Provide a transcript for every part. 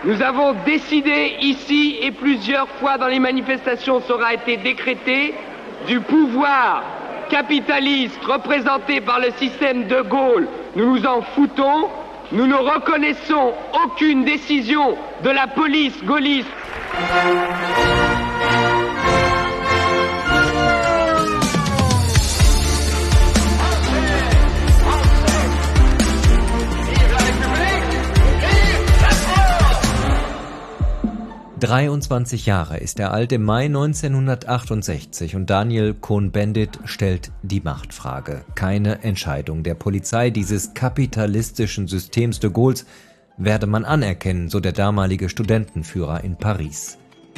Nous avons décidé ici et plusieurs fois dans les manifestations, ça aura été décrété, du pouvoir capitaliste représenté par le système de Gaulle. Nous nous en foutons. Nous ne reconnaissons aucune décision de la police gaulliste. 23 Jahre ist er alt, im Mai 1968, und Daniel Cohn-Bendit stellt die Machtfrage. Keine Entscheidung der Polizei dieses kapitalistischen Systems de Gaulles werde man anerkennen, so der damalige Studentenführer in Paris.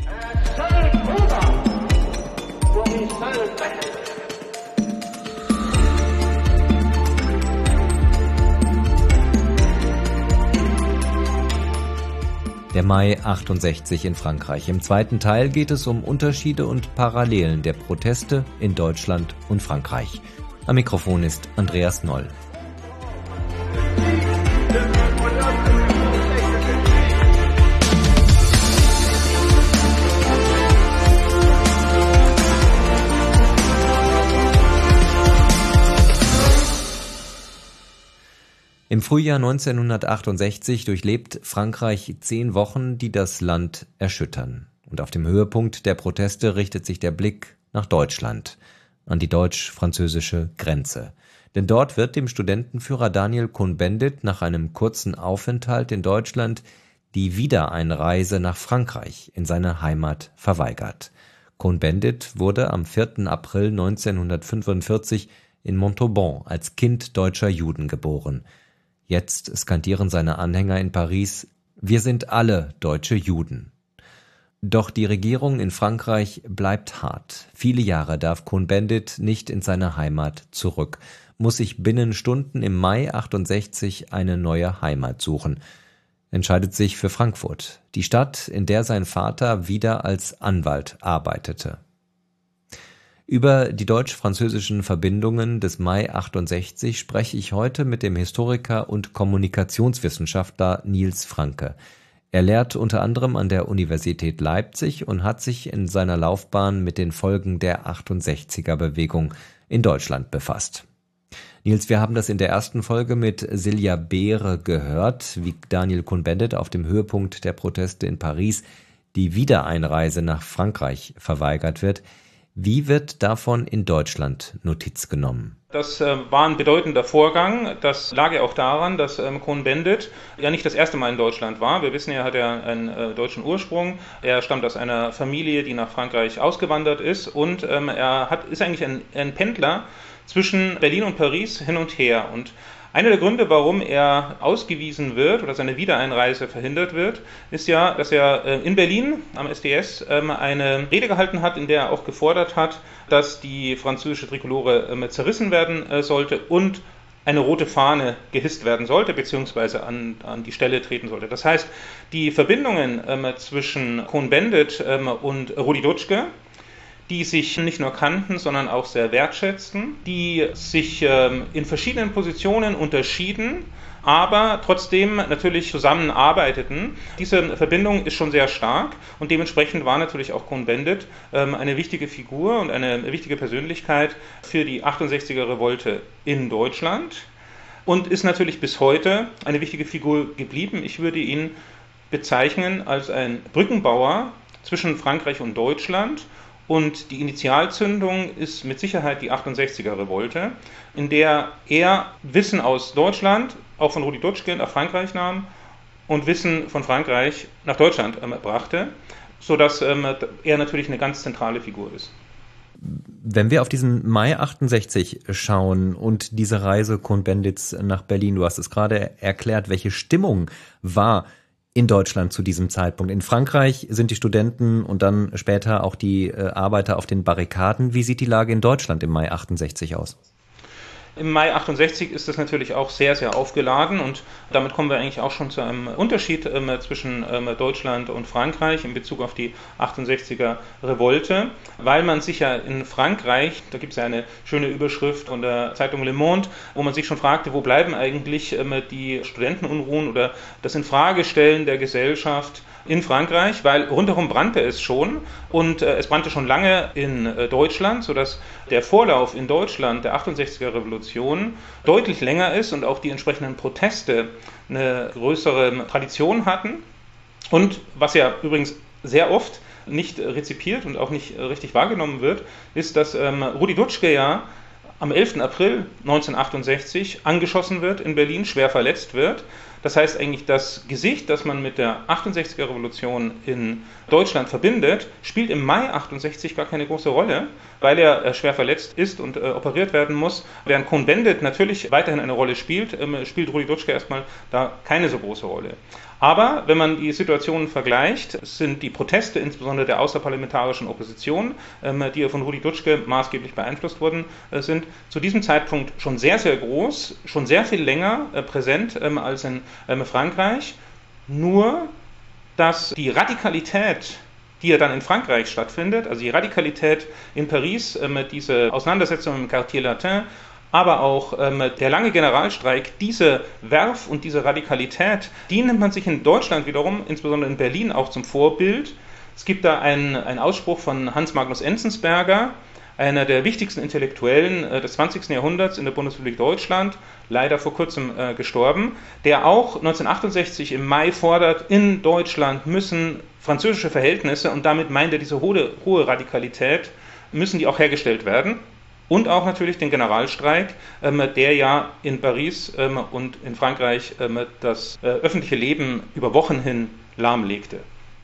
Der Mai 68 in Frankreich. Im zweiten Teil geht es um Unterschiede und Parallelen der Proteste in Deutschland und Frankreich. Am Mikrofon ist Andreas Noll. Im Frühjahr 1968 durchlebt Frankreich 10 Wochen, die das Land erschüttern. Und auf dem Höhepunkt der Proteste richtet sich der Blick nach Deutschland, an die deutsch-französische Grenze. Denn dort wird dem Studentenführer Daniel Cohn-Bendit nach einem kurzen Aufenthalt in Deutschland die Wiedereinreise nach Frankreich in seine Heimat verweigert. Cohn-Bendit wurde am 4. April 1945 in Montauban als Kind deutscher Juden geboren. Jetzt skandieren seine Anhänger in Paris: Wir sind alle deutsche Juden. Doch die Regierung in Frankreich bleibt hart. Viele Jahre darf Cohn-Bendit nicht in seine Heimat zurück, muss sich binnen Stunden im Mai 68 eine neue Heimat suchen, entscheidet sich für Frankfurt, die Stadt, in der sein Vater wieder als Anwalt arbeitete. Über die deutsch-französischen Verbindungen des Mai 68 spreche ich heute mit dem Historiker und Kommunikationswissenschaftler Nils Franke. Er lehrt unter anderem an der Universität Leipzig und hat sich in seiner Laufbahn mit den Folgen der 68er-Bewegung in Deutschland befasst. Nils, wir haben das in der ersten Folge mit Silja Beere gehört, wie Daniel Cohn-Bendit auf dem Höhepunkt der Proteste in Paris die Wiedereinreise nach Frankreich verweigert wird. Wie wird davon in Deutschland Notiz genommen? Das war ein bedeutender Vorgang. Das lag ja auch daran, dass Cohn-Bendit ja nicht das erste Mal in Deutschland war. Wir wissen ja, er hat ja einen deutschen Ursprung. Er stammt aus einer Familie, die nach Frankreich ausgewandert ist. Und ist eigentlich ein Pendler zwischen Berlin und Paris hin und her. Und einer der Gründe, warum er ausgewiesen wird oder seine Wiedereinreise verhindert wird, ist ja, dass er in Berlin am SDS eine Rede gehalten hat, in der er auch gefordert hat, dass die französische Trikolore zerrissen werden sollte und eine rote Fahne gehisst werden sollte, beziehungsweise an die Stelle treten sollte. Das heißt, die Verbindungen zwischen Cohn-Bendit und Rudi Dutschke, die sich nicht nur kannten, sondern auch sehr wertschätzten, die sich in verschiedenen Positionen unterschieden, aber trotzdem natürlich zusammenarbeiteten. Diese Verbindung ist schon sehr stark und dementsprechend war natürlich auch Cohn-Bendit eine wichtige Figur und eine wichtige Persönlichkeit für die 68er-Revolte in Deutschland und ist natürlich bis heute eine wichtige Figur geblieben. Ich würde ihn bezeichnen als ein Brückenbauer zwischen Frankreich und Deutschland. Und die Initialzündung ist mit Sicherheit die 68er-Revolte, in der er Wissen aus Deutschland, auch von Rudi Dutschke, nach Frankreich nahm und Wissen von Frankreich nach Deutschland brachte, sodass er natürlich eine ganz zentrale Figur ist. Wenn wir auf diesen Mai 68 schauen und diese Reise Cohn-Bendits nach Berlin, du hast es gerade erklärt, welche Stimmung war in Deutschland zu diesem Zeitpunkt? In Frankreich sind die Studenten und dann später auch die Arbeiter auf den Barrikaden. Wie sieht die Lage in Deutschland im Mai 68 aus? Im Mai 68 ist das natürlich auch sehr, sehr aufgeladen und damit kommen wir eigentlich auch schon zu einem Unterschied zwischen Deutschland und Frankreich in Bezug auf die 68er Revolte, weil man sich ja in Frankreich, da gibt es ja eine schöne Überschrift von der Zeitung Le Monde, wo man sich schon fragte, wo bleiben eigentlich die Studentenunruhen oder das Infragestellen der Gesellschaft in Frankreich, weil rundherum brannte es schon und es brannte schon lange in Deutschland, sodass der Vorlauf in Deutschland der 68er Revolution deutlich länger ist und auch die entsprechenden Proteste eine größere Tradition hatten. Und was ja übrigens sehr oft nicht rezipiert und auch nicht richtig wahrgenommen wird, ist, dass Rudi Dutschke ja am 11. April 1968 angeschossen wird in Berlin, schwer verletzt wird. Das heißt eigentlich, das Gesicht, das man mit der 68er Revolution in Deutschland verbindet, spielt im Mai 68 gar keine große Rolle, weil er schwer verletzt ist und operiert werden muss. Während Cohn-Bendit natürlich weiterhin eine Rolle spielt, spielt Rudi Dutschke erstmal da keine so große Rolle. Aber wenn man die Situationen vergleicht, sind die Proteste insbesondere der außerparlamentarischen Opposition, die von Rudi Dutschke maßgeblich beeinflusst worden sind, zu diesem Zeitpunkt schon sehr, sehr groß, schon sehr viel länger präsent als in Frankreich. Nur, dass die Radikalität, die ja dann in Frankreich stattfindet, also die Radikalität in Paris, diese Auseinandersetzung im Quartier Latin, aber auch der lange Generalstreik, diese Werf und diese Radikalität, die nimmt man sich in Deutschland wiederum, insbesondere in Berlin, auch zum Vorbild. Es gibt da einen Ausspruch von Hans Magnus Enzensberger, einer der wichtigsten Intellektuellen des 20. Jahrhunderts in der Bundesrepublik Deutschland, leider vor kurzem gestorben, der auch 1968 im Mai fordert, in Deutschland müssen französische Verhältnisse, und damit meint er diese hohe Radikalität, müssen die auch hergestellt werden. Und auch natürlich den Generalstreik, der ja in Paris und in Frankreich das öffentliche Leben über Wochen hin lahmlegte.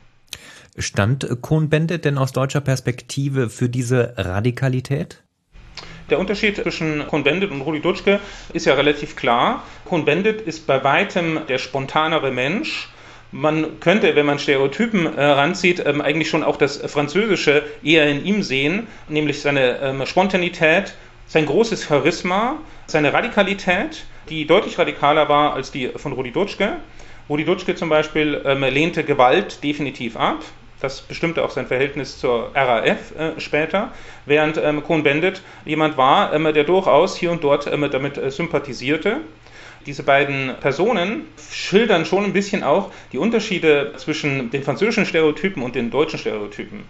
Stand Cohn-Bendit denn aus deutscher Perspektive für diese Radikalität? Der Unterschied zwischen Cohn-Bendit und Rudi Dutschke ist ja relativ klar. Cohn-Bendit ist bei weitem der spontanere Mensch. Man könnte, wenn man Stereotypen ranzieht, eigentlich schon auch das Französische eher in ihm sehen, nämlich seine Spontanität, sein großes Charisma, seine Radikalität, die deutlich radikaler war als die von Rudi Dutschke. Rudi Dutschke zum Beispiel lehnte Gewalt definitiv ab. Das bestimmte auch sein Verhältnis zur RAF später, während Cohn-Bendit jemand war, der durchaus hier und dort damit sympathisierte. Diese beiden Personen schildern schon ein bisschen auch die Unterschiede zwischen den französischen Stereotypen und den deutschen Stereotypen.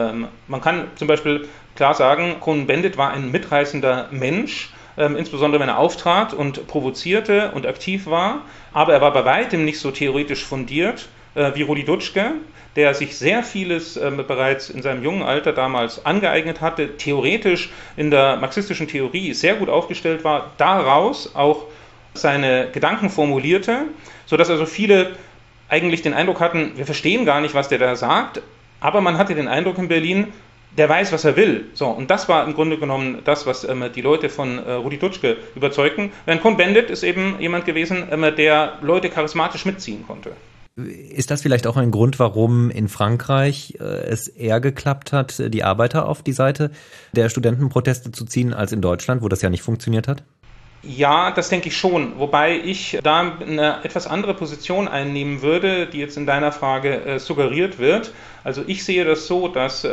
Man kann zum Beispiel klar sagen, Cohn-Bendit war ein mitreißender Mensch, insbesondere wenn er auftrat und provozierte und aktiv war, aber er war bei weitem nicht so theoretisch fundiert wie Rudi Dutschke, der sich sehr vieles bereits in seinem jungen Alter damals angeeignet hatte, theoretisch in der marxistischen Theorie sehr gut aufgestellt war, daraus auch seine Gedanken formulierte, sodass also viele eigentlich den Eindruck hatten, wir verstehen gar nicht, was der da sagt, aber man hatte den Eindruck in Berlin, der weiß, was er will. So, und das war im Grunde genommen das, was die Leute von Rudi Dutschke überzeugten. Während Cohn-Bendit ist eben jemand gewesen, der Leute charismatisch mitziehen konnte. Ist das vielleicht auch ein Grund, warum in Frankreich es eher geklappt hat, die Arbeiter auf die Seite der Studentenproteste zu ziehen, als in Deutschland, wo das ja nicht funktioniert hat? Ja, das denke ich schon, wobei ich da eine etwas andere Position einnehmen würde, die jetzt in deiner Frage suggeriert wird. Also ich sehe das so, dass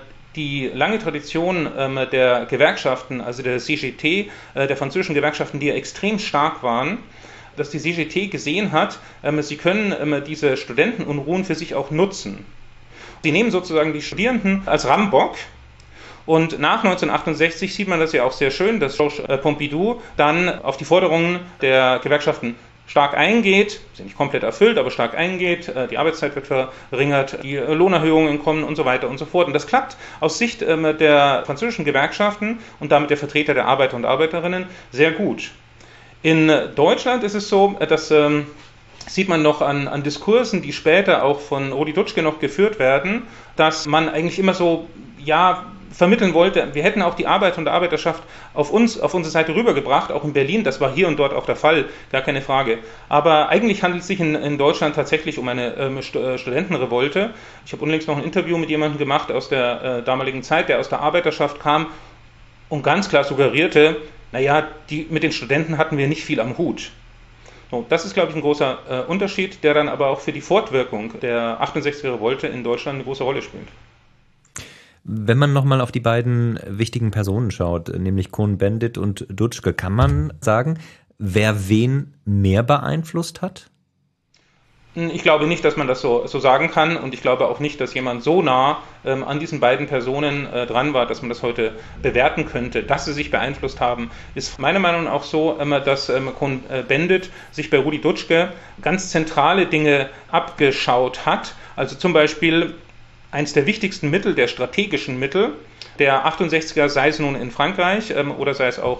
die lange Tradition der Gewerkschaften, also der CGT, der französischen Gewerkschaften, die ja extrem stark waren, dass die CGT gesehen hat, sie können diese Studentenunruhen für sich auch nutzen. Sie nehmen sozusagen die Studierenden als Rammbock. Und nach 1968 sieht man das ja auch sehr schön, dass Georges Pompidou dann auf die Forderungen der Gewerkschaften stark eingeht, sind nicht komplett erfüllt, aber stark eingeht, die Arbeitszeit wird verringert, die Lohnerhöhungen kommen und so weiter und so fort. Und das klappt aus Sicht der französischen Gewerkschaften und damit der Vertreter der Arbeiter und Arbeiterinnen sehr gut. In Deutschland ist es so, dass sieht man noch an Diskursen, die später auch von Rudi Dutschke noch geführt werden, dass man eigentlich immer so, vermitteln wollte, wir hätten auch die Arbeiter und Arbeiterschaft auf unsere Seite rübergebracht, auch in Berlin, das war hier und dort auch der Fall, gar keine Frage. Aber eigentlich handelt es sich in Deutschland tatsächlich um eine Studentenrevolte. Ich habe unlängst noch ein Interview mit jemandem gemacht aus der damaligen Zeit, der aus der Arbeiterschaft kam und ganz klar suggerierte, mit den Studenten hatten wir nicht viel am Hut. So, das ist, glaube ich, ein großer Unterschied, der dann aber auch für die Fortwirkung der 68er Revolte in Deutschland eine große Rolle spielt. Wenn man nochmal auf die beiden wichtigen Personen schaut, nämlich Cohn-Bendit und Dutschke, kann man sagen, wer wen mehr beeinflusst hat? Ich glaube nicht, dass man das so sagen kann, und ich glaube auch nicht, dass jemand so nah an diesen beiden Personen dran war, dass man das heute bewerten könnte. Dass sie sich beeinflusst haben, ist meiner Meinung nach auch so, dass Cohn-Bendit sich bei Rudi Dutschke ganz zentrale Dinge abgeschaut hat. Also zum Beispiel eines der wichtigsten Mittel, der strategischen Mittel der 68er, sei es nun in Frankreich oder sei es auch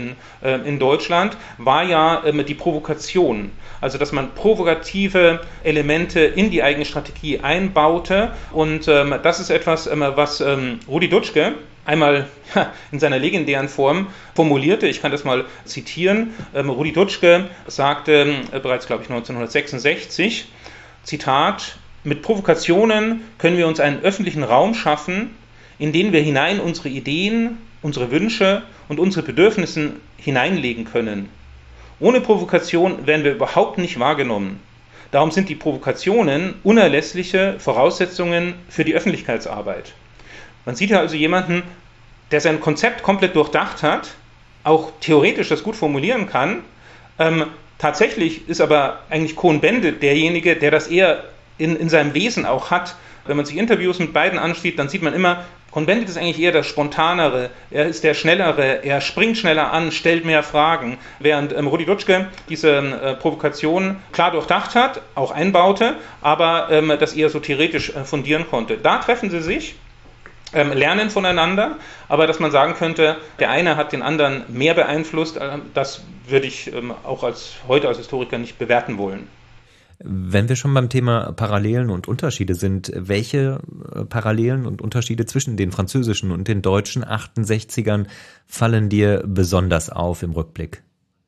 in Deutschland, war ja die Provokation. Also dass man provokative Elemente in die eigene Strategie einbaute. Und das ist etwas, was Rudi Dutschke einmal in seiner legendären Form formulierte. Ich kann das mal zitieren. Rudi Dutschke sagte bereits, glaube ich, 1966, Zitat: Mit Provokationen können wir uns einen öffentlichen Raum schaffen, in den wir hinein unsere Ideen, unsere Wünsche und unsere Bedürfnisse hineinlegen können. Ohne Provokation werden wir überhaupt nicht wahrgenommen. Darum sind die Provokationen unerlässliche Voraussetzungen für die Öffentlichkeitsarbeit. Man sieht ja also jemanden, der sein Konzept komplett durchdacht hat, auch theoretisch das gut formulieren kann. Tatsächlich ist aber eigentlich Cohn-Bendit derjenige, der das eher in seinem Wesen auch hat. Wenn man sich Interviews mit beiden ansieht, dann sieht man immer, Cohn-Bendit ist eigentlich eher der Spontanere, er ist der Schnellere, er springt schneller an, stellt mehr Fragen, während Rudi Dutschke diese Provokation klar durchdacht hat, auch einbaute, aber das eher so theoretisch fundieren konnte. Da treffen sie sich, lernen voneinander, aber dass man sagen könnte, der eine hat den anderen mehr beeinflusst, das würde ich auch heute als Historiker nicht bewerten wollen. Wenn wir schon beim Thema Parallelen und Unterschiede sind, welche Parallelen und Unterschiede zwischen den französischen und den deutschen 68ern fallen dir besonders auf im Rückblick?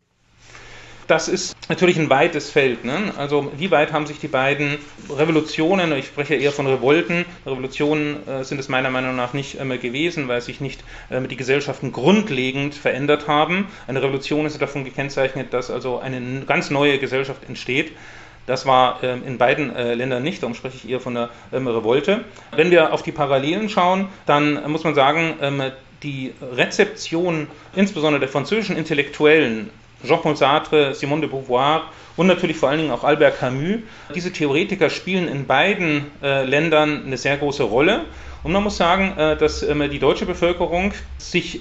Das ist natürlich ein weites Feld, ne? Also wie weit haben sich die beiden Revolutionen, ich spreche eher von Revolten, Revolutionen sind es meiner Meinung nach nicht gewesen, weil sich nicht die Gesellschaften grundlegend verändert haben. Eine Revolution ist davon gekennzeichnet, dass also eine ganz neue Gesellschaft entsteht. Das war in beiden Ländern nicht, darum spreche ich eher von der Revolte. Wenn wir auf die Parallelen schauen, dann muss man sagen, die Rezeption insbesondere der französischen Intellektuellen, Jean-Paul Sartre, Simone de Beauvoir und natürlich vor allen Dingen auch Albert Camus, diese Theoretiker spielen in beiden Ländern eine sehr große Rolle. Und man muss sagen, dass die deutsche Bevölkerung sich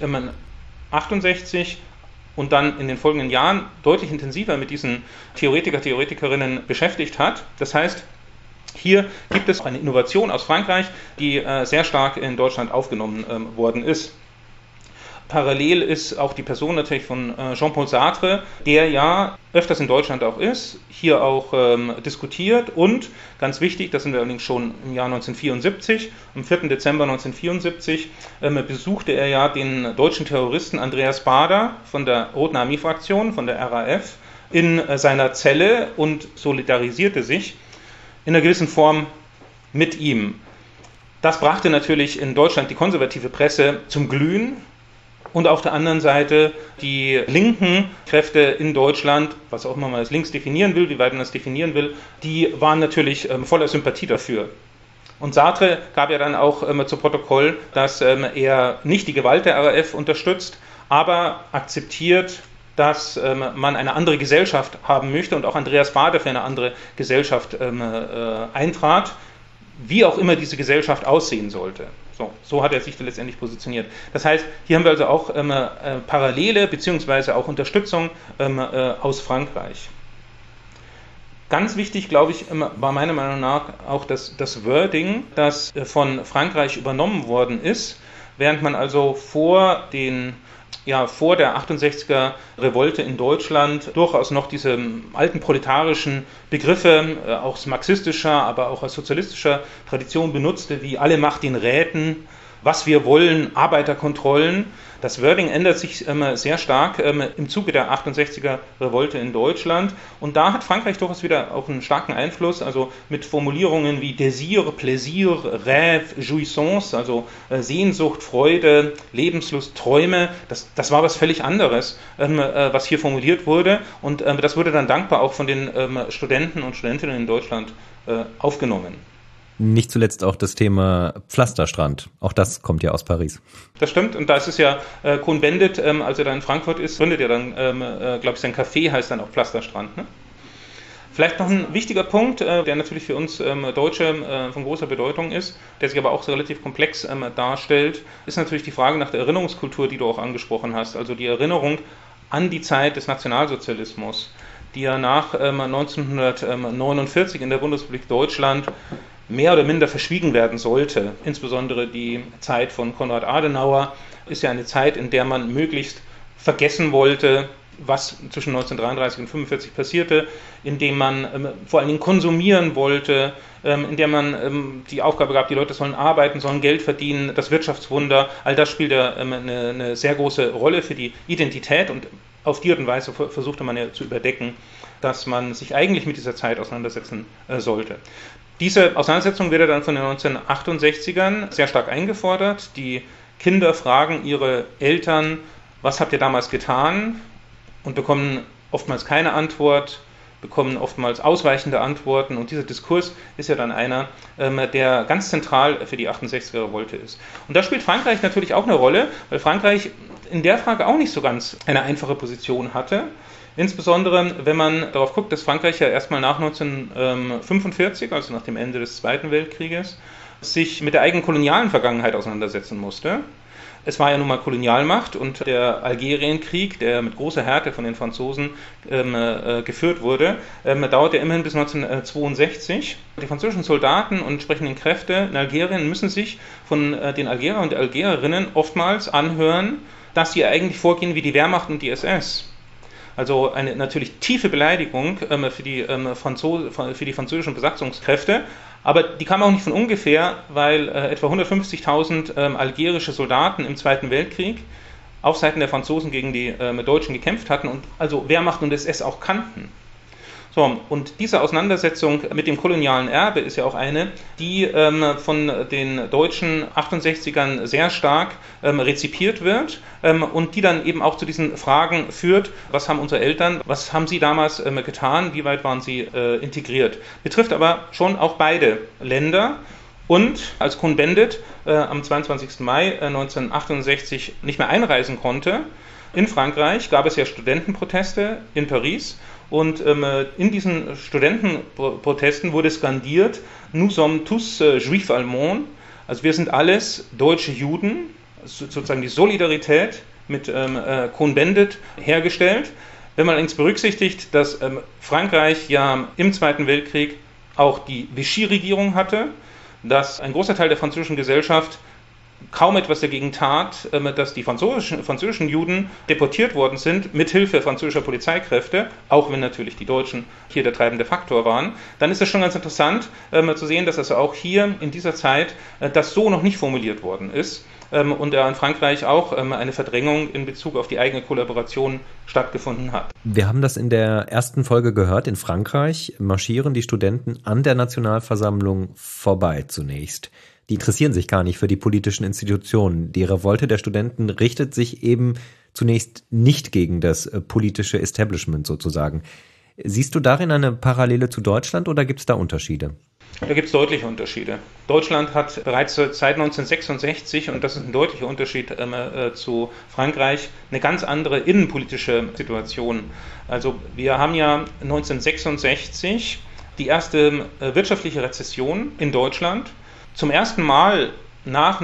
68 und dann in den folgenden Jahren deutlich intensiver mit diesen Theoretikerinnen beschäftigt hat. Das heißt, hier gibt es eine Innovation aus Frankreich, die sehr stark in Deutschland aufgenommen worden ist. Parallel ist auch die Person natürlich von Jean-Paul Sartre, der ja öfters in Deutschland auch ist, hier auch diskutiert und, ganz wichtig, das sind wir allerdings schon im Jahr 1974, am 4. Dezember 1974 besuchte er ja den deutschen Terroristen Andreas Baader von der Roten Armee-Fraktion, von der RAF, in seiner Zelle und solidarisierte sich in einer gewissen Form mit ihm. Das brachte natürlich in Deutschland die konservative Presse zum Glühen. Und auf der anderen Seite die linken Kräfte in Deutschland, was auch immer man als links definieren will, wie weit man das definieren will, die waren natürlich voller Sympathie dafür. Und Sartre gab ja dann auch zu Protokoll, dass er nicht die Gewalt der RAF unterstützt, aber akzeptiert, dass man eine andere Gesellschaft haben möchte und auch Andreas Baader für eine andere Gesellschaft eintrat, wie auch immer diese Gesellschaft aussehen sollte. So hat er sich letztendlich positioniert. Das heißt, hier haben wir also auch Parallele bzw. auch Unterstützung aus Frankreich. Ganz wichtig, glaube ich, war meiner Meinung nach auch das Wording, das von Frankreich übernommen worden ist, während man also vor der 68er Revolte in Deutschland durchaus noch diese alten proletarischen Begriffe aus marxistischer, aber auch aus sozialistischer Tradition benutzte, wie alle Macht den Räten, was wir wollen, Arbeiterkontrollen. Das Wording ändert sich sehr stark im Zuge der 68er Revolte in Deutschland. Und da hat Frankreich durchaus wieder auch einen starken Einfluss, also mit Formulierungen wie Désir, Plaisir, Rêve, Jouissance, also Sehnsucht, Freude, Lebenslust, Träume. Das war was völlig anderes, was hier formuliert wurde. Und das wurde dann dankbar auch von den Studenten und Studentinnen in Deutschland aufgenommen. Nicht zuletzt auch das Thema Pflasterstrand. Auch das kommt ja aus Paris. Das stimmt. Und da ist es ja Cohn-Bendit, als er da in Frankfurt ist, gründet er dann, glaube ich, sein Café heißt dann auch Pflasterstrand. Ne? Vielleicht noch ein wichtiger Punkt, der natürlich für uns Deutsche von großer Bedeutung ist, der sich aber auch relativ komplex darstellt, ist natürlich die Frage nach der Erinnerungskultur, die du auch angesprochen hast. Also die Erinnerung an die Zeit des Nationalsozialismus, die ja nach 1949 in der Bundesrepublik Deutschland mehr oder minder verschwiegen werden sollte. Insbesondere die Zeit von Konrad Adenauer ist ja eine Zeit, in der man möglichst vergessen wollte, was zwischen 1933 und 1945 passierte, indem man vor allen Dingen konsumieren wollte, in der man die Aufgabe gab, die Leute sollen arbeiten, sollen Geld verdienen, das Wirtschaftswunder, all das spielt ja eine sehr große Rolle für die Identität und auf die Art und Weise versuchte man ja zu überdecken, dass man sich eigentlich mit dieser Zeit auseinandersetzen sollte. Diese Auseinandersetzung wird dann von den 1968ern sehr stark eingefordert. Die Kinder fragen ihre Eltern, was habt ihr damals getan? Und bekommen oftmals keine Antwort, bekommen oftmals ausweichende Antworten. Und dieser Diskurs ist ja dann einer, der ganz zentral für die 68er-Revolte ist. Und da spielt Frankreich natürlich auch eine Rolle, weil Frankreich in der Frage auch nicht so ganz eine einfache Position hatte. Insbesondere, wenn man darauf guckt, dass Frankreich ja erstmal nach 1945, also nach dem Ende des Zweiten Weltkrieges, sich mit der eigenen kolonialen Vergangenheit auseinandersetzen musste. Es war ja nun mal Kolonialmacht und der Algerienkrieg, der mit großer Härte von den Franzosen geführt wurde, dauerte immerhin bis 1962. Die französischen Soldaten und entsprechenden Kräfte in Algerien müssen sich von den Algerern und Algerierinnen oftmals anhören, dass sie eigentlich vorgehen wie die Wehrmacht und die SS. Also eine natürlich tiefe Beleidigung für die französischen Besatzungskräfte, aber die kam auch nicht von ungefähr, weil etwa 150.000 algerische Soldaten im Zweiten Weltkrieg auf Seiten der Franzosen gegen die Deutschen gekämpft hatten und also Wehrmacht und SS auch kannten. So, und diese Auseinandersetzung mit dem kolonialen Erbe ist ja auch eine, die von den deutschen 68ern sehr stark rezipiert wird und die dann eben auch zu diesen Fragen führt, was haben unsere Eltern, was haben sie damals getan, wie weit waren sie integriert. Betrifft aber schon auch beide Länder. Und als Cohn-Bendit am 22. Mai 1968 nicht mehr einreisen konnte, in Frankreich gab es ja Studentenproteste in Paris. Und in diesen Studentenprotesten wurde skandiert, nous sommes tous juifs allemands, also wir sind alles deutsche Juden, sozusagen die Solidarität mit Cohn-Bendit hergestellt. Wenn man allerdings berücksichtigt, dass Frankreich ja im Zweiten Weltkrieg auch die Vichy-Regierung hatte, dass ein großer Teil der französischen Gesellschaft kaum etwas dagegen tat, dass die französischen Juden deportiert worden sind, mithilfe französischer Polizeikräfte, auch wenn natürlich die Deutschen hier der treibende Faktor waren, dann ist es schon ganz interessant zu sehen, dass also auch hier in dieser Zeit das so noch nicht formuliert worden ist und in Frankreich auch eine Verdrängung in Bezug auf die eigene Kollaboration stattgefunden hat. Wir haben das in der ersten Folge gehört. In Frankreich marschieren die Studenten an der Nationalversammlung vorbei zunächst. Die interessieren sich gar nicht für die politischen Institutionen. Die Revolte der Studenten richtet sich eben zunächst nicht gegen das politische Establishment sozusagen. Siehst du darin eine Parallele zu Deutschland oder gibt es da Unterschiede? Da gibt es deutliche Unterschiede. Deutschland hat bereits seit 1966, und das ist ein deutlicher Unterschied zu Frankreich, eine ganz andere innenpolitische Situation. Also wir haben ja 1966 die erste wirtschaftliche Rezession in Deutschland. Zum ersten Mal nach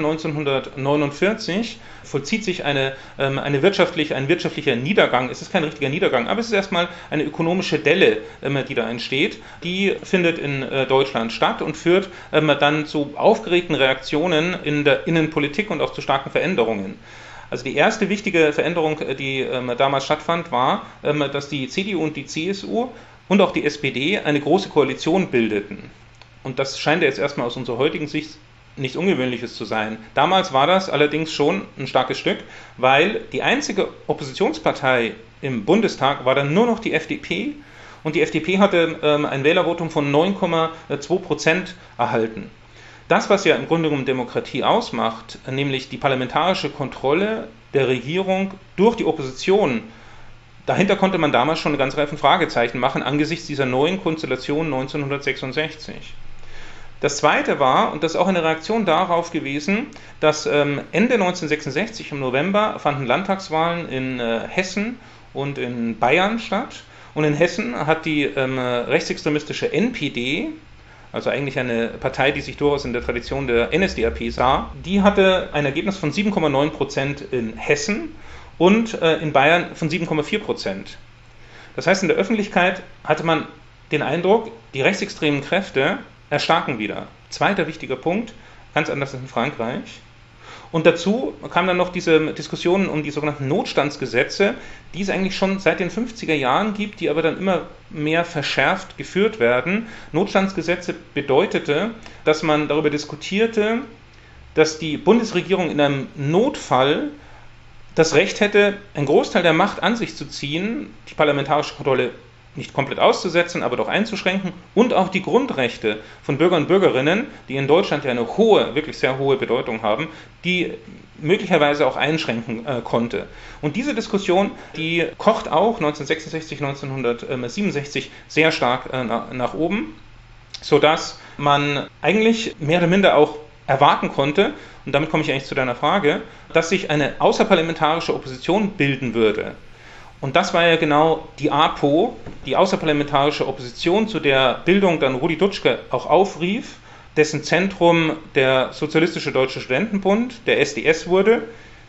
1949 vollzieht sich ein wirtschaftlicher Niedergang. Es ist kein richtiger Niedergang, aber es ist erstmal eine ökonomische Delle, die da entsteht. Die findet in Deutschland statt und führt dann zu aufgeregten Reaktionen in der Innenpolitik und auch zu starken Veränderungen. Also die erste wichtige Veränderung, die damals stattfand, war, dass die CDU und die CSU und auch die SPD eine große Koalition bildeten. Und das scheint ja jetzt erstmal aus unserer heutigen Sicht nichts Ungewöhnliches zu sein. Damals war das allerdings schon ein starkes Stück, weil die einzige Oppositionspartei im Bundestag war dann nur noch die FDP und die FDP hatte ein Wählervotum von 9,2% erhalten. Das, was ja im Grunde genommen Demokratie ausmacht, nämlich die parlamentarische Kontrolle der Regierung durch die Opposition, dahinter konnte man damals schon eine ganze Reihe von Fragezeichen machen angesichts dieser neuen Konstellation 1966. Das Zweite war, und das ist auch eine Reaktion darauf gewesen, dass Ende 1966 im November fanden Landtagswahlen in Hessen und in Bayern statt. Und in Hessen hat die rechtsextremistische NPD, also eigentlich eine Partei, die sich durchaus in der Tradition der NSDAP sah, die hatte ein Ergebnis von 7,9% in Hessen und in Bayern von 7,4%. Das heißt, in der Öffentlichkeit hatte man den Eindruck, die rechtsextremen Kräfte erstarken wieder. Zweiter wichtiger Punkt, ganz anders als in Frankreich. Und dazu kam dann noch diese Diskussionen um die sogenannten Notstandsgesetze, die es eigentlich schon seit den 50er Jahren gibt, die aber dann immer mehr verschärft geführt werden. Notstandsgesetze bedeutete, dass man darüber diskutierte, dass die Bundesregierung in einem Notfall das Recht hätte, einen Großteil der Macht an sich zu ziehen, die parlamentarische Kontrolle nicht komplett auszusetzen, aber doch einzuschränken und auch die Grundrechte von Bürgern und Bürgerinnen, die in Deutschland ja eine hohe, wirklich sehr hohe Bedeutung haben, die möglicherweise auch einschränken konnte. Und diese Diskussion, die kocht auch 1966, 1967 sehr stark nach oben, sodass man eigentlich mehr oder minder auch erwarten konnte, und damit komme ich eigentlich zu deiner Frage, dass sich eine außerparlamentarische Opposition bilden würde. Und das war ja genau die APO, die außerparlamentarische Opposition, zu der Bildung dann Rudi Dutschke auch aufrief, dessen Zentrum der Sozialistische Deutsche Studentenbund, der SDS wurde,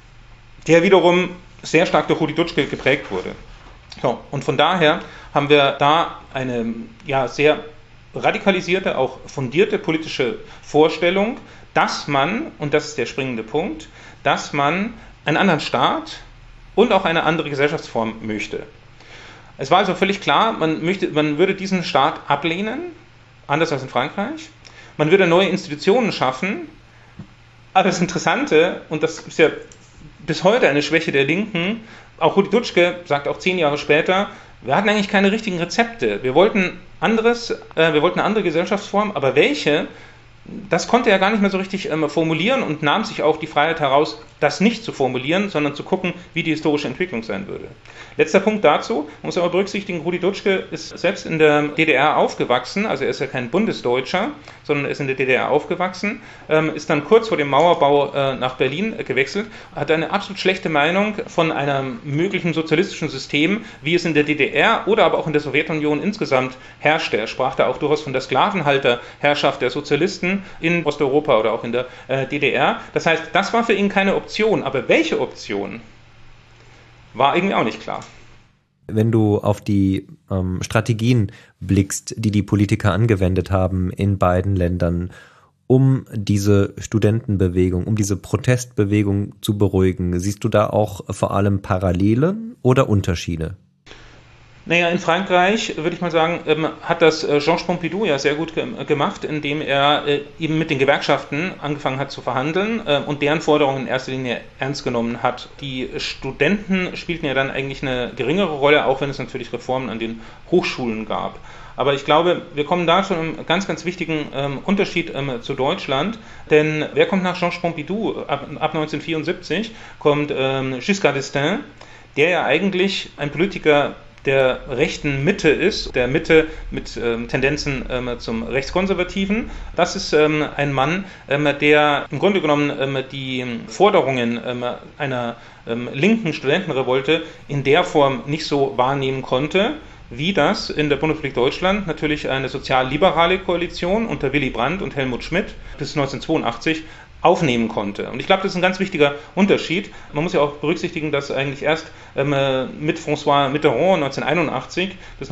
der wiederum sehr stark durch Rudi Dutschke geprägt wurde. So, und von daher haben wir da eine sehr radikalisierte, auch fundierte politische Vorstellung, dass man, und das ist der springende Punkt, dass man einen anderen Staat und auch eine andere Gesellschaftsform möchte. Es war also völlig klar, man würde diesen Staat ablehnen, anders als in Frankreich. Man würde neue Institutionen schaffen. Aber das Interessante, und das ist ja bis heute eine Schwäche der Linken, auch Rudi Dutschke sagt auch 10 Jahre später, wir hatten eigentlich keine richtigen Rezepte. Wir wollten eine andere Gesellschaftsform, aber welche? Das konnte er gar nicht mehr so richtig formulieren und nahm sich auch die Freiheit heraus, das nicht zu formulieren, sondern zu gucken, wie die historische Entwicklung sein würde. Letzter Punkt dazu, man muss aber berücksichtigen, Rudi Dutschke ist selbst in der DDR aufgewachsen, also er ist ja kein Bundesdeutscher, sondern er ist in der DDR aufgewachsen, ist dann kurz vor dem Mauerbau nach Berlin gewechselt, hat eine absolut schlechte Meinung von einem möglichen sozialistischen System, wie es in der DDR oder aber auch in der Sowjetunion insgesamt herrschte. Er sprach da auch durchaus von der Sklavenhalterherrschaft der Sozialisten in Osteuropa oder auch in der DDR. Das heißt, das war für ihn keine Option, aber welche Option war irgendwie auch nicht klar. Wenn du auf die Strategien blickst, die die Politiker angewendet haben in beiden Ländern, um diese Studentenbewegung, um diese Protestbewegung zu beruhigen, siehst du da auch vor allem Parallelen oder Unterschiede? Naja, in Frankreich, würde ich mal sagen, hat das Georges Pompidou ja sehr gut gemacht, indem er eben mit den Gewerkschaften angefangen hat zu verhandeln und deren Forderungen in erster Linie ernst genommen hat. Die Studenten spielten ja dann eigentlich eine geringere Rolle, auch wenn es natürlich Reformen an den Hochschulen gab. Aber ich glaube, wir kommen da zu einem ganz, ganz wichtigen Unterschied zu Deutschland, denn wer kommt nach Georges Pompidou? Ab 1974 kommt Giscard d'Estaing, der ja eigentlich ein Politiker der rechten Mitte ist, der Mitte mit Tendenzen zum Rechtskonservativen. Das ist ein Mann, der im Grunde genommen die Forderungen einer linken Studentenrevolte in der Form nicht so wahrnehmen konnte, wie das in der Bundesrepublik Deutschland natürlich eine sozial-liberale Koalition unter Willy Brandt und Helmut Schmidt bis 1982 aufnehmen konnte. Und ich glaube, das ist ein ganz wichtiger Unterschied. Man muss ja auch berücksichtigen, dass eigentlich erst mit François Mitterrand 1981 bis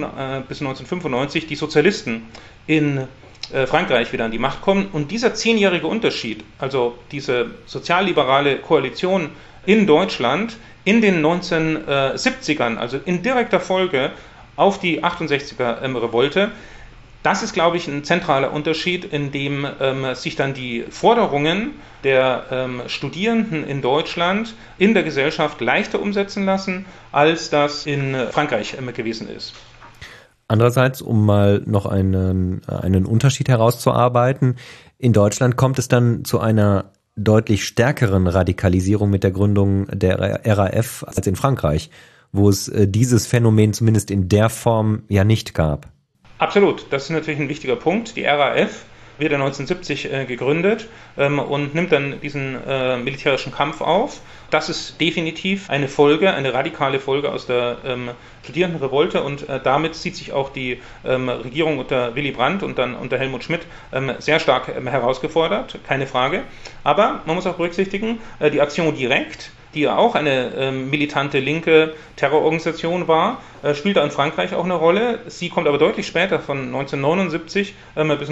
1995 die Sozialisten in Frankreich wieder an die Macht kommen. Und dieser 10-jährige Unterschied, also diese sozialliberale Koalition in Deutschland in den 1970ern, also in direkter Folge auf die 68er-Revolte, Das ist, glaube ich, ein zentraler Unterschied, in dem sich dann die Forderungen der Studierenden in Deutschland in der Gesellschaft leichter umsetzen lassen, als das in Frankreich gewesen ist. Andererseits, um mal noch einen Unterschied herauszuarbeiten, in Deutschland kommt es dann zu einer deutlich stärkeren Radikalisierung mit der Gründung der RAF als in Frankreich, wo es dieses Phänomen zumindest in der Form ja nicht gab. Absolut, das ist natürlich ein wichtiger Punkt. Die RAF wird 1970 gegründet und nimmt dann diesen militärischen Kampf auf. Das ist definitiv eine Folge, eine radikale Folge aus der Studierendenrevolte und damit sieht sich auch die Regierung unter Willy Brandt und dann unter Helmut Schmidt sehr stark herausgefordert, keine Frage. Aber man muss auch berücksichtigen, die Action Directe, die ja auch eine militante linke Terrororganisation war, spielte in Frankreich auch eine Rolle. Sie kommt aber deutlich später, von 1979 bis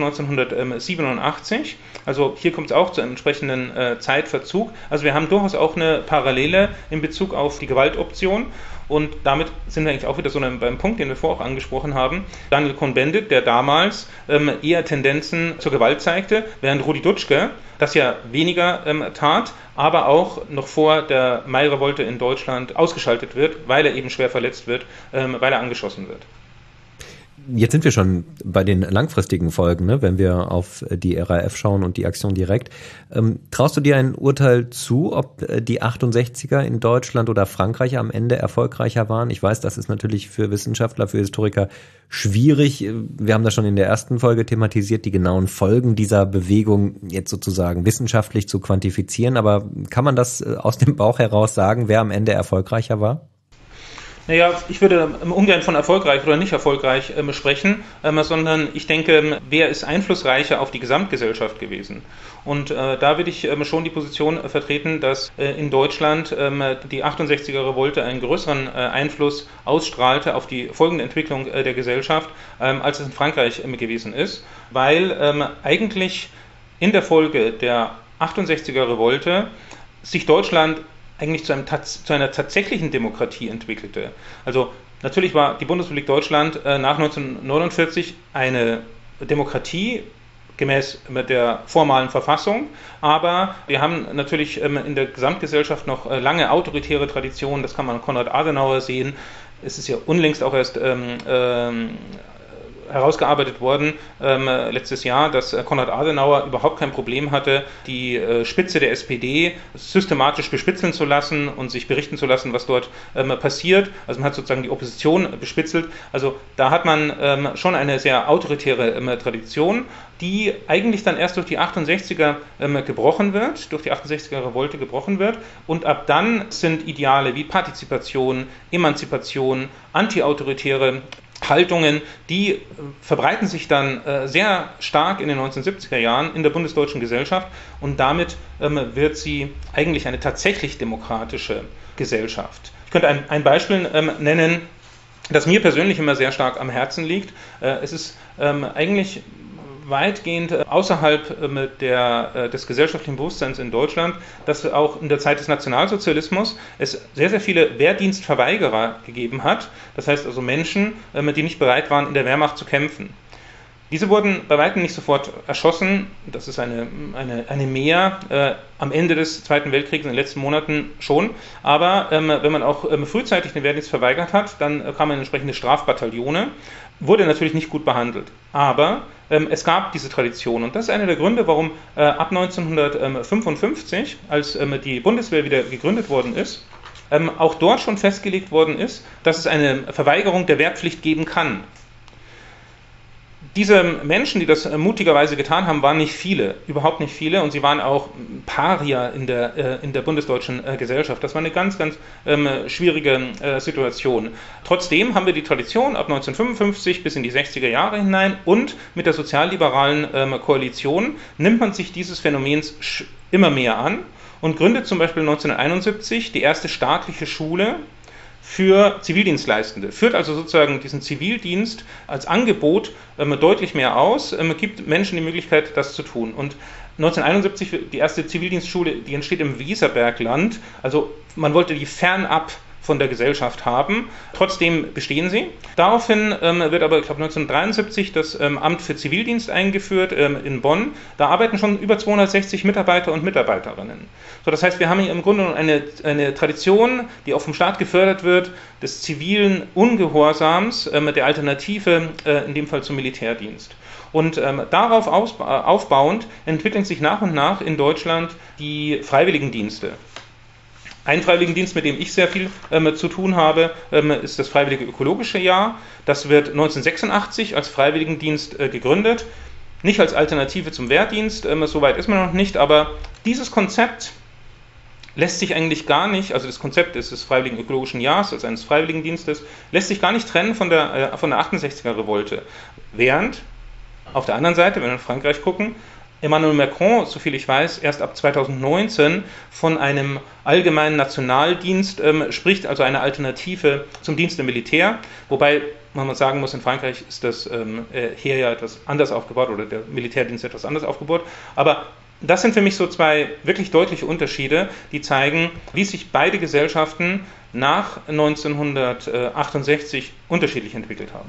1987. Also hier kommt es auch zu einem entsprechenden Zeitverzug. Also wir haben durchaus auch eine Parallele in Bezug auf die Gewaltoption. Und damit sind wir eigentlich auch wieder so beim Punkt, den wir vorher auch angesprochen haben. Daniel Cohn-Bendit, der damals eher Tendenzen zur Gewalt zeigte, während Rudi Dutschke das ja weniger tat, aber auch noch vor der Mai-Revolte in Deutschland ausgeschaltet wird, weil er eben schwer verletzt wird, weil er angeschossen wird. Jetzt sind wir schon bei den langfristigen Folgen, ne? Wenn wir auf die RAF schauen und die Action Directe. Traust du dir ein Urteil zu, ob die 68er in Deutschland oder Frankreich am Ende erfolgreicher waren? Ich weiß, das ist natürlich für Wissenschaftler, für Historiker schwierig. Wir haben das schon in der ersten Folge thematisiert, die genauen Folgen dieser Bewegung jetzt sozusagen wissenschaftlich zu quantifizieren. Aber kann man das aus dem Bauch heraus sagen, wer am Ende erfolgreicher war? Naja, ich würde ungern von erfolgreich oder nicht erfolgreich sprechen, sondern ich denke, wer ist einflussreicher auf die Gesamtgesellschaft gewesen? Und da würde ich schon die Position vertreten, dass in Deutschland die 68er-Revolte einen größeren Einfluss ausstrahlte auf die folgende Entwicklung der Gesellschaft, als es in Frankreich gewesen ist, weil eigentlich in der Folge der 68er-Revolte sich Deutschland eigentlich zu einer tatsächlichen Demokratie entwickelte. Also natürlich war die Bundesrepublik Deutschland nach 1949 eine Demokratie gemäß der formalen Verfassung, aber wir haben natürlich in der Gesamtgesellschaft noch lange autoritäre Traditionen, das kann man an Konrad Adenauer sehen. Es ist ja unlängst auch erst herausgearbeitet worden letztes Jahr, dass Konrad Adenauer überhaupt kein Problem hatte, die Spitze der SPD systematisch bespitzeln zu lassen und sich berichten zu lassen, was dort passiert. Also man hat sozusagen die Opposition bespitzelt. Also da hat man schon eine sehr autoritäre Tradition, die eigentlich dann erst durch die 68er gebrochen wird, durch die 68er-Revolte gebrochen wird. Und ab dann sind Ideale wie Partizipation, Emanzipation, antiautoritäre Haltungen, die verbreiten sich dann sehr stark in den 1970er Jahren in der bundesdeutschen Gesellschaft und damit wird sie eigentlich eine tatsächlich demokratische Gesellschaft. Ich könnte ein Beispiel nennen, das mir persönlich immer sehr stark am Herzen liegt. Es ist eigentlich weitgehend außerhalb des gesellschaftlichen Bewusstseins in Deutschland, dass auch in der Zeit des Nationalsozialismus es sehr, sehr viele Wehrdienstverweigerer gegeben hat. Das heißt also Menschen, die nicht bereit waren, in der Wehrmacht zu kämpfen. Diese wurden bei weitem nicht sofort erschossen. Das ist eine Mehr am Ende des Zweiten Weltkriegs, in den letzten Monaten schon. Aber wenn man auch frühzeitig den Wehrdienst verweigert hat, dann kam man in entsprechende Strafbataillone. Wurde natürlich nicht gut behandelt. Aber es gab diese Tradition. Und das ist einer der Gründe, warum ab 1955, als die Bundeswehr wieder gegründet worden ist, auch dort schon festgelegt worden ist, dass es eine Verweigerung der Wehrpflicht geben kann. Diese Menschen, die das mutigerweise getan haben, waren nicht viele, überhaupt nicht viele, und sie waren auch Paria in der bundesdeutschen Gesellschaft. Das war eine ganz, ganz schwierige Situation. Trotzdem haben wir die Tradition ab 1955 bis in die 60er Jahre hinein und mit der sozialliberalen Koalition nimmt man sich dieses Phänomens immer mehr an und gründet zum Beispiel 1971 die erste staatliche Schule für Zivildienstleistende, führt also sozusagen diesen Zivildienst als Angebot deutlich mehr aus, gibt Menschen die Möglichkeit, das zu tun. Und 1971 die erste Zivildienstschule, die entsteht im Weserbergland, also man wollte die fernab von der Gesellschaft haben. Trotzdem bestehen sie. Daraufhin wird aber, ich glaube 1973, das Amt für Zivildienst eingeführt in Bonn. Da arbeiten schon über 260 Mitarbeiter und Mitarbeiterinnen. So, das heißt, wir haben hier im Grunde eine Tradition, die auch vom Staat gefördert wird, des zivilen Ungehorsams, der Alternative in dem Fall zum Militärdienst. Und darauf aufbauend entwickeln sich nach und nach in Deutschland die Freiwilligendienste. Ein Freiwilligendienst, mit dem ich sehr viel zu tun habe, ist das Freiwillige Ökologische Jahr. Das wird 1986 als Freiwilligendienst gegründet. Nicht als Alternative zum Wehrdienst, so weit ist man noch nicht, aber dieses Konzept lässt sich eigentlich gar nicht, also das Konzept des Freiwilligen Ökologischen Jahres, also eines Freiwilligendienstes, lässt sich gar nicht trennen von der 68er-Revolte. Während auf der anderen Seite, wenn wir in Frankreich gucken, Emmanuel Macron, soviel ich weiß, erst ab 2019 von einem allgemeinen Nationaldienst spricht, also eine Alternative zum Dienst im Militär, wobei man sagen muss, in Frankreich ist das Heer ja etwas anders aufgebaut oder der Militärdienst etwas anders aufgebaut, aber das sind für mich so zwei wirklich deutliche Unterschiede, die zeigen, wie sich beide Gesellschaften nach 1968 unterschiedlich entwickelt haben.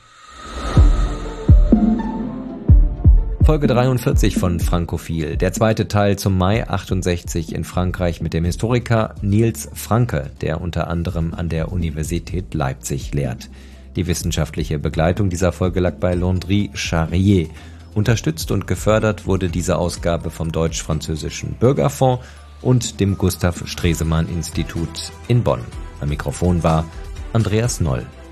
Folge 43 von Frankophil, der zweite Teil zum Mai 68 in Frankreich mit dem Historiker Nils Franke, der unter anderem an der Universität Leipzig lehrt. Die wissenschaftliche Begleitung dieser Folge lag bei Landry Charrier. Unterstützt und gefördert wurde diese Ausgabe vom Deutsch-Französischen Bürgerfonds und dem Gustav Stresemann Institut in Bonn. Am Mikrofon war Andreas Noll.